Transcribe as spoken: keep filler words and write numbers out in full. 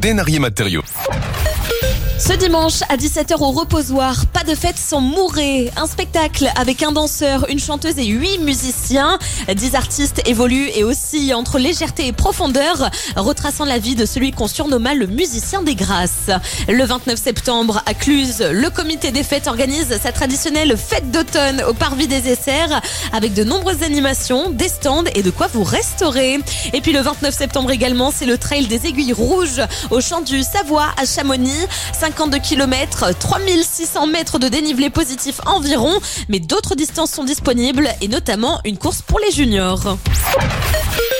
Denarier Matériaux. Ce dimanche à dix-sept heures au Reposoir, pas de fête sans Mouret. Un spectacle avec un danseur, une chanteuse et huit musiciens. Dix artistes évoluent et oscillent entre légèreté et profondeur, retraçant la vie de celui qu'on surnomma le musicien des Grâces. Le vingt-neuf septembre à Cluse, le comité des fêtes organise sa traditionnelle fête d'automne au Parvis des Essers avec de nombreuses animations, des stands et de quoi vous restaurer. Et puis le vingt-neuf septembre également, c'est le trail des Aiguilles Rouges au champ du Savoie à Chamonix. cinquante-deux kilomètres, trois mille six cents mètres de dénivelé positif environ, mais d'autres distances sont disponibles et notamment une course pour les juniors.